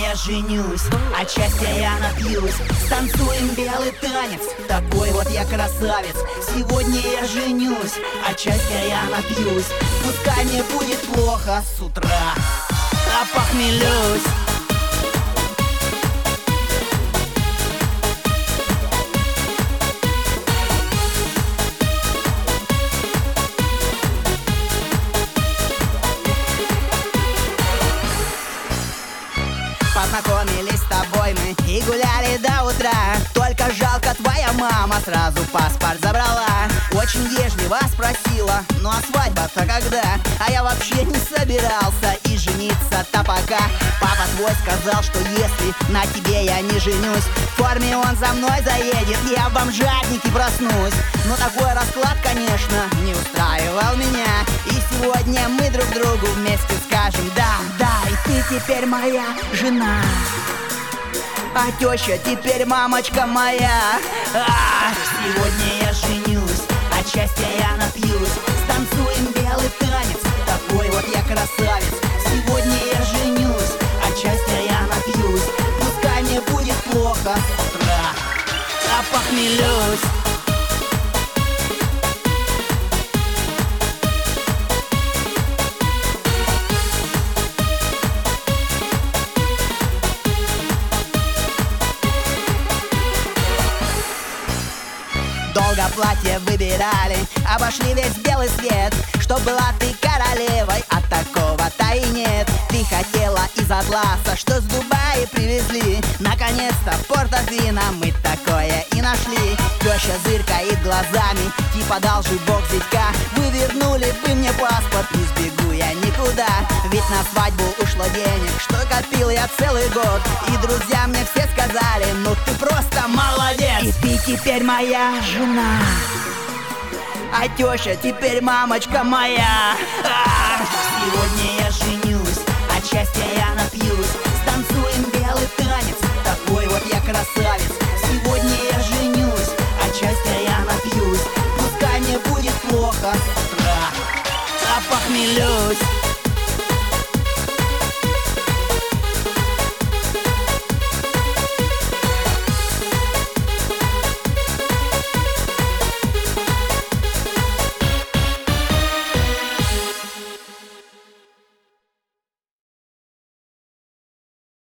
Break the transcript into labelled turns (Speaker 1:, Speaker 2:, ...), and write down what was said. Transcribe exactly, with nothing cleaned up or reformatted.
Speaker 1: я женюсь, от счастья я напьюсь. Станцуем белый танец, такой вот я красавец. Сегодня я женюсь, от счастья я напьюсь. Пускай мне будет плохо с утра, а похмелюсь. Познакомились с тобой мы и гуляли до утра. Только жалко, твоя мама сразу паспорт забрала. Очень вежливо спросила, ну а свадьба-то когда? А я вообще не собирался и жениться-то пока. Папа твой сказал, что если на тебе я не женюсь, в форме он за мной заедет, я в бомжатнике проснусь. Но такой расклад, конечно, не устраивал меня. И сегодня мы друг другу вместе скажем да, да, и ты теперь моя жена, а теща теперь мамочка моя. А, сегодня я женюсь, от счастья я напьюсь. Станцуем белый танец, такой вот я красавец. Сегодня я женюсь, от счастья я напьюсь. Пускай мне будет плохо с утра, а похмелюсь. Долго платье выбирали, обошли весь белый свет. Чтоб была ты королевой, а такого-то и нет. Ты хотела из атласа, что с Дубая привезли. Наконец-то в Порто-Фино мы такое и нашли. Теща зыркает глазами, типа должи бог зятька. Вы вернули бы мне паспорт, не сбегу я никуда. Ведь на свадьбу ушло денег, что копил я целый год. И друзья мне все сказали, ну ты просто молодец. И ты теперь моя жена, а теща теперь мамочка моя. А, сегодня я женюсь, от счастья я напьюсь. Станцуем